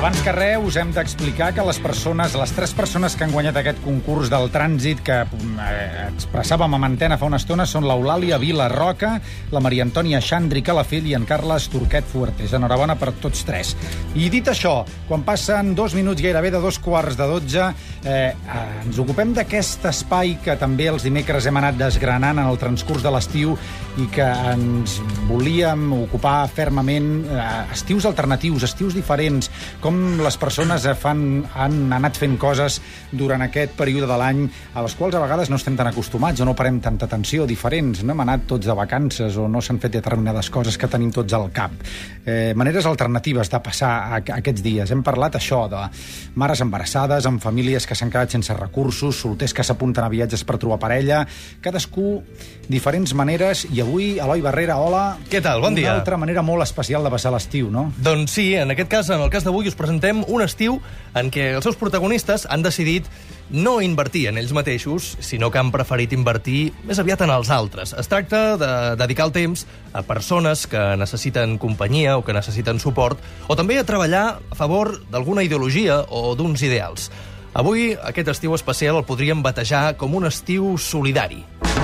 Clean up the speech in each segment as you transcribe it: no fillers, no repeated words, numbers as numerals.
Abans que res, us hem d'explicar que les tres persones que han guanyat aquest concurs del trànsit que expressàvem amb antena fa una estona són l'Eulàlia Vila Roca, la Maria Antònia Xandri Calafell i en Carles Turquet Fuertes. Enhorabona per tots tres. I dit això, quan passen 2 minuts gairebé de 2:15, ens ocupem d'aquest espai que també els dimecres hem anat desgranant en el transcurs de l'estiu i que ens volíem ocupar fermament. Estius alternatius, estius diferents, com les persones han anat fent coses durant aquest període de l'any a les quals a vegades no estem tan acostumats o no parem tanta atenció, diferents. No hem anat tots de vacances o no s'han fet determinades coses que tenim tots al cap. Maneres alternatives de passar aquests dies. Hem parlat això de mares embarassades, amb famílies que s'han quedat sense recursos, solters que s'apunten a viatges per trobar parella, cadascú diferents maneres. I avui, Eloi Barrera, hola. Què tal? Bon dia. Una altra manera molt especial de passar l'estiu, no? Doncs sí, en aquest cas, en el cas d'avui, us presentem un estiu en què els seus protagonistes han decidit no invertir en ells mateixos, sinó que han preferit invertir més aviat en els altres. Es tracta de dedicar el temps a persones que necessiten companyia o que necessiten suport, o també a treballar a favor d'alguna ideologia o d'uns ideals. Avui, aquest estiu especial el podríem batejar com un estiu solidari.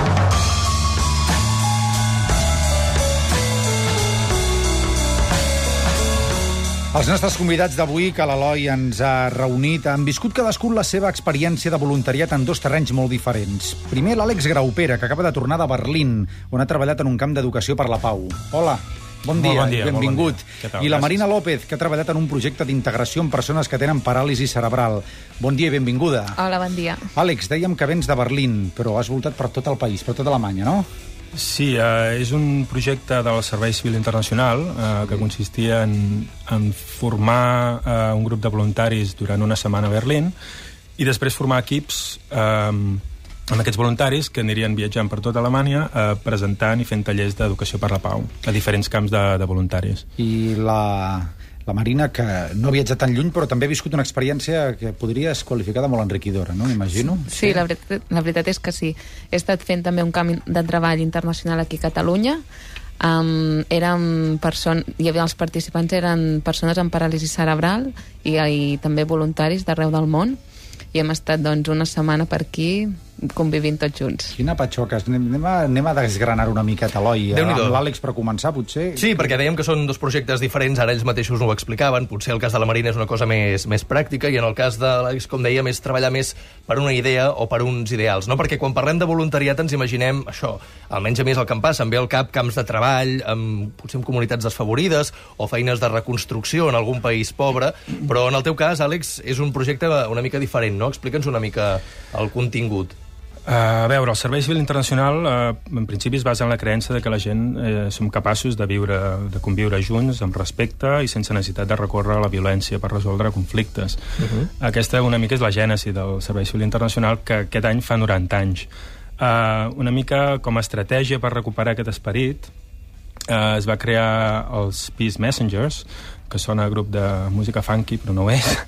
Els nostres convidats d'avui, que l'Eloi ens ha reunit, han viscut cadascun la seva experiència de voluntariat en 2 terrenys molt diferents. Primer, l'Àlex Graupera, que acaba de tornar de Berlín, on ha treballat en un camp d'educació per la pau. Hola. Bon dia, benvingut. I la Marina López, que ha treballat en un projecte d'integració amb persones que tenen paràlisi cerebral. Bon dia i benvinguda. Hola, bon dia. Àlex, dèiem que vens de Berlín, però has voltat per tot el país, per tota Alemanya, no? Sí, és un projecte del Servei Civil Internacional que consistia en formar un grup de voluntaris durant una setmana a Berlín i després formar equips amb aquests voluntaris que anirien viatjant per tota Alemanya presentant i fent tallers d'educació per la pau a diferents camps de voluntaris. I la Marina, que no ha viatjat tan lluny, però també ha viscut una experiència que podries qualificar de molt enriquidora, no? M'imagino. Sí, la veritat és que sí. He estat fent també un camp de treball internacional aquí a Catalunya. Hi havia els participants, eren persones amb paràlisi cerebral i també voluntaris d'arreu del món. I hem estat, doncs, una setmana per aquí convivint tots junts. Quina patxoca. Anem a desgranar una miqueta, Eloi. Amb l'Àlex per començar, potser? Sí, perquè dèiem que són 2 projectes diferents, ara ells mateixos no ho explicaven, potser el cas de la Marina és una cosa més pràctica i en el cas de l'Àlex, com dèiem, és treballar més per una idea o per uns ideals, no? Perquè quan parlem de voluntariat ens imaginem això, almenys a mi és el que em passa, em ve al cap camps de treball, potser en comunitats desfavorides o feines de reconstrucció en algun país pobre, però en el teu cas, Àlex, és un projecte una mica diferent, no? Explica'ns una mica el contingut. A veure, el Servei Civil Internacional en principi es basa en la creença de que la gent som capaços de conviure junts amb respecte i sense necessitat de recórrer a la violència per resoldre conflictes. Aquesta una mica és la gènesi del Servei Civil Internacional, que aquest any fa 90 anys. Una mica com a estratègia per recuperar aquest esperit es va crear els Peace Messengers, que sona a grup de música funky, però no ho és.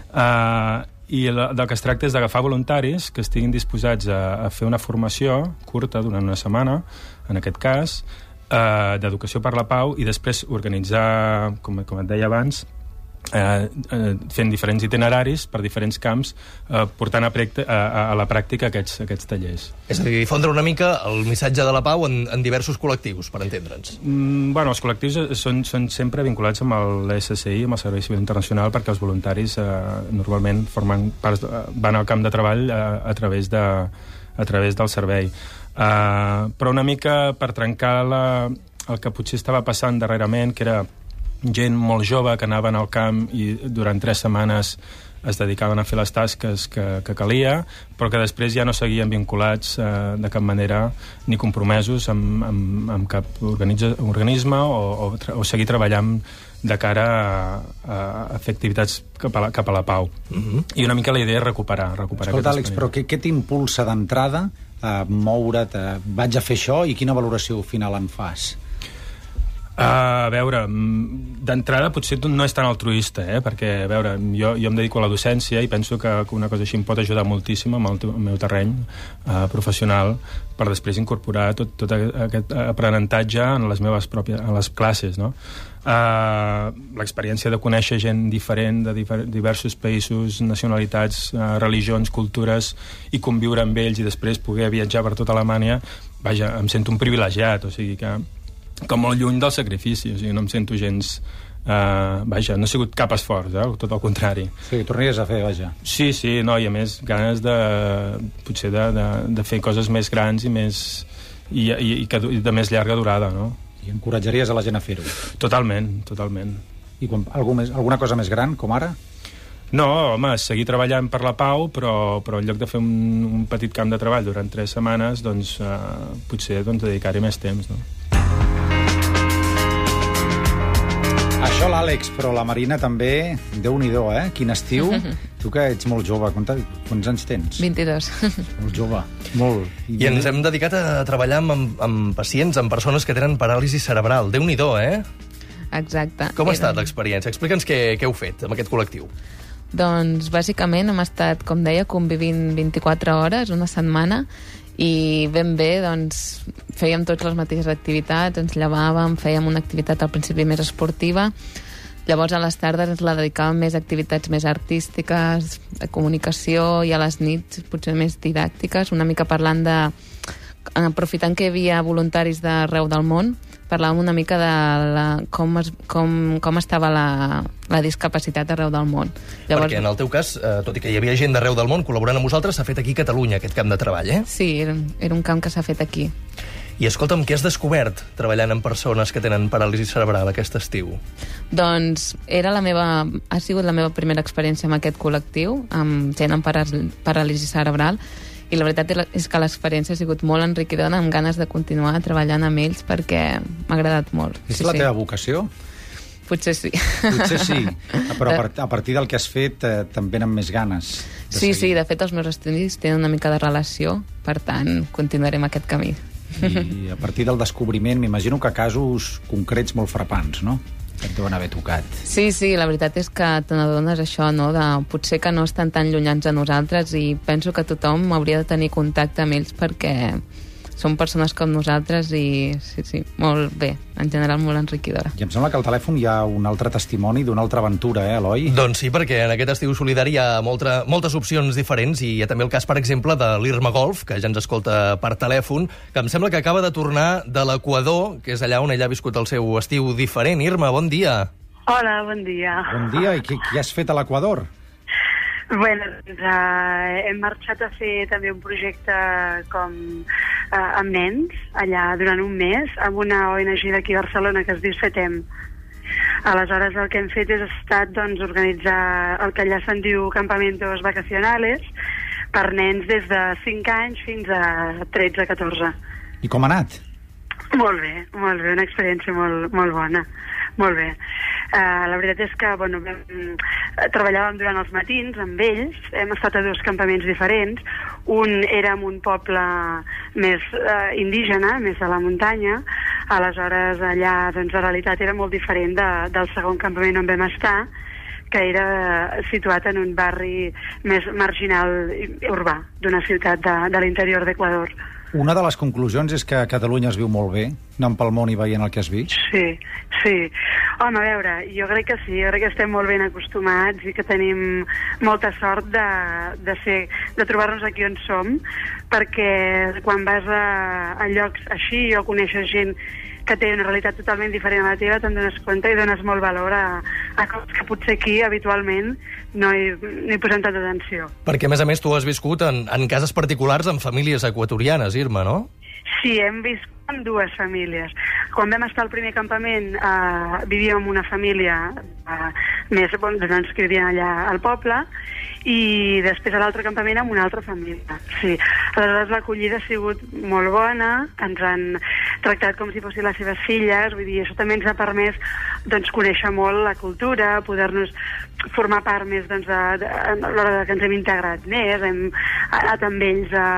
I del que es tracta és d'agafar voluntaris que estiguin disposats a fer una formació curta durant una setmana, en aquest cas, d'educació per la pau, i després organitzar, com et deia abans, fent diferents itineraris per diferents camps, portant a la pràctica aquests tallers. És a dir, difondre una mica el missatge de la pau en diversos col·lectius, per entendre'ns. Bueno, els col·lectius són sempre vinculats amb l'SSI, amb el Servei Civil Internacional, perquè els voluntaris normalment van al camp de treball a través del servei. Però una mica per trencar el que potser estava passant darrerament, que era gent molt jove que anaven al camp i durant 3 setmanes es dedicaven a fer les tasques que calia, però que després ja no seguien vinculats de cap manera ni compromesos amb cap organisme o seguir treballant de cara a fer activitats cap a la pau. I una mica la idea és recuperar Escolta, Àlex, però què t'impulsa d'entrada a moure't, vaig a fer això, i quina valoració final en fas? A veure, d'entrada potser no és tan altruista, perquè, a veure, jo em dedico a la docència i penso que una cosa així em pot ajudar moltíssim amb el meu terreny professional per després incorporar tot aquest aprenentatge en les meves en les classes, no? L'experiència de conèixer gent diferent de diversos països, nacionalitats, religions, cultures, i conviure amb ells i després poder viatjar per tota Alemanya, vaja, em sento un privilegiat, o sigui que molt lluny del sacrifici, o sigui, no em sento gens... vaja, no ha sigut cap esforç, tot el contrari. Sí, tornaries a fer, vaja. Sí, no, i a més ganes potser de fer coses més grans i de més llarga durada, no? I encoratjaries a la gent a fer-ho? Totalment. I alguna cosa més gran, com ara? No, home, seguir treballant per la pau, però en lloc de fer un petit camp de treball durant 3 setmanes, doncs potser dedicar-hi més temps, no? Això l'Àlex, però la Marina també, Déu-n'hi-do, Quin estiu. Tu que ets molt jove, quants anys tens? 22. Molt jove, molt. I ens hem dedicat a treballar amb pacients, amb persones que tenen paràlisi cerebral. Déu-n'hi-do, Exacte. Com ha estat l'experiència? Explica'ns què heu fet amb aquest col·lectiu. Doncs, bàsicament, hem estat, com deia, convivint 24 hores, una setmana, i ben bé, doncs, fèiem totes les mateixes activitats, ens llevàvem, fèiem una activitat al principi més esportiva, llavors a les tardes ens la dedicàvem més a activitats més artístiques, de comunicació, i a les nits potser més didàctiques, una mica parlant aprofitant que hi havia voluntaris d'arreu del món, parlàvem una mica de com estava la discapacitat arreu del món. Llavors, perquè en el teu cas, tot i que hi havia gent d'arreu del món col·laborant amb vosaltres, s'ha fet aquí a Catalunya, aquest camp de treball, Sí, era un camp que s'ha fet aquí. I escolta'm, què has descobert treballant amb persones que tenen paràlisi cerebral aquest estiu? Doncs ha sigut la meva primera experiència amb aquest col·lectiu, amb gent amb paràlisi cerebral, i la veritat és que l'experiència ha sigut molt enriquidora, amb ganes de continuar treballant amb ells perquè m'ha agradat molt. És la teva vocació? Potser sí. Potser sí, però a partir del que has fet també amb més ganes. Sí, de fet els meus estudis tenen una mica de relació, per tant continuarem aquest camí. I a partir del descobriment m'imagino que casos concrets molt frapants, no? Que et deuen haver tocat. Sí, la veritat és que te n'adones això, no? Potser que no estan tan llunyans de nosaltres, i penso que tothom hauria de tenir contacte amb ells perquè són persones com nosaltres i sí, molt bé, en general molt enriquidora. I em sembla que al telèfon hi ha un altre testimoni d'una altra aventura, Eloi? Doncs sí, perquè en aquest estiu solidari hi ha moltes opcions diferents, i hi ha també el cas, per exemple, de l'Irma Golf, que ja ens escolta per telèfon, que em sembla que acaba de tornar de l'Equador, que és allà on ella ha viscut el seu estiu diferent. Irma, bon dia. Hola, bon dia. Bon dia, i què has fet a l'Equador? Bueno, hem marxat a fer també un projecte amb nens, allà durant un mes, amb una ONG d'aquí a Barcelona que es diu FETEM. Aleshores el que hem fet és organitzar el que allà se'n diu campamentos vacacionales per nens des de 5 anys fins a 13-14. I com ha anat? Molt bé, una experiència molt bona. Molt bé. La veritat és que treballàvem durant els matins amb ells, hem estat a 2 campaments diferents. Un era en un poble més indígena, més a la muntanya. Aleshores allà la realitat era molt diferent del segon campament on vam estar, que era situat en un barri més marginal i urbà d'una ciutat de l'interior d'Equador. Una de les conclusions és que a Catalunya es viu molt bé, anant pel món i veient el que has vist? Sí. Home, a veure, jo crec que sí, jo crec que estem molt ben acostumats i que tenim molta sort de trobar-nos aquí on som, perquè quan vas a llocs així o coneixes gent que té una realitat totalment diferent a la teva, te'n dones compte i dones molt valor a coses que potser aquí habitualment no hi posem tanta atenció. Perquè, a més, tu has viscut en cases particulars amb famílies equatorianes, Irma, no? Sí, hem viscut amb 2 famílies. Quan vam estar al primer campament vivíem amb una família més, doncs, que vivien allà al poble, i després a l'altre campament amb una altra família. Sí. Aleshores l'acollida ha sigut molt bona, ens han tractat com si fossin les seves filles, vull dir, això també ens ha permès conèixer molt la cultura, poder-nos formar part més a l'hora que ens hem integrat més, hem anat amb ells a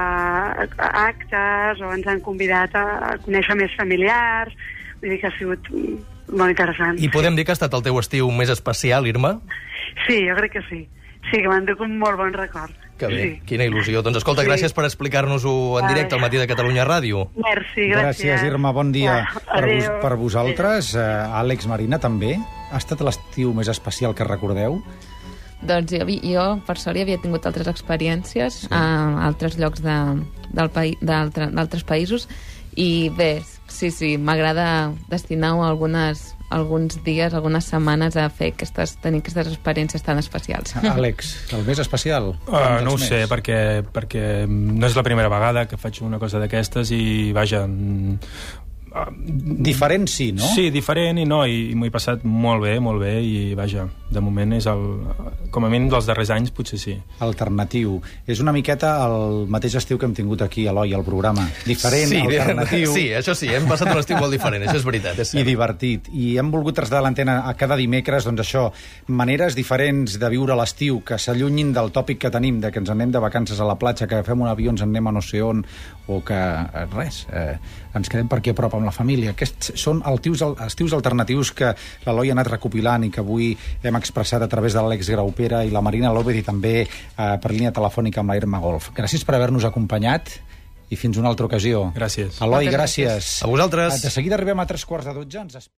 actes o ens han convidat a conèixer més familiars, vull dir que ha sigut molt interessants. I podem dir que ha estat el teu estiu més especial, Irma? Sí, jo crec que sí. Sí, que m'enduc un molt bon record. Que bé, sí. Quina il·lusió. Doncs escolta, gràcies per explicar-nos-ho en directe al Matí de Catalunya Ràdio. Merci, gràcies. Gràcies, Irma, bon dia. Adéu. Per vosaltres, Àlex, Marina, també? Ha estat l'estiu més especial que recordeu? Doncs jo per sort, havia tingut altres experiències a altres llocs d'altres països, i bé, sí, m'agrada destinar alguns dies, algunes setmanes a tenir aquestes experiències tan especials. Àlex, el més especial? No ho sé, perquè no és la primera vegada que faig una cosa d'aquestes i, vaja... Diferent sí, no? Sí, diferent i m'ho he passat molt bé, i vaja, de moment és com a mínim dels darrers anys potser sí. Alternatiu. És una miqueta el mateix estiu que hem tingut aquí a l'Oi, al programa. Diferent, alternatiu. Sí, això sí, hem passat un estiu molt diferent, això és veritat, és cert. I divertit. I hem volgut traslladar l'antena a cada dimecres, doncs això, maneres diferents de viure l'estiu, que s'allunyin del tòpic que tenim, de que ens anem de vacances a la platja, que agafem un avió, ens anem a no sé on, o que ens quedem per aquí a prop amb la família. Aquests són estius alternatius que l'Eloi ha anat recopilant i que avui hem expressat a través de l'Àlex Graupera i la Marina López, i també per línia telefònica amb la Irma Golf. Gràcies per haver-nos acompanyat i fins una altra ocasió. Gràcies. Eloi, gràcies. A vosaltres. De seguida arribem a 3:15.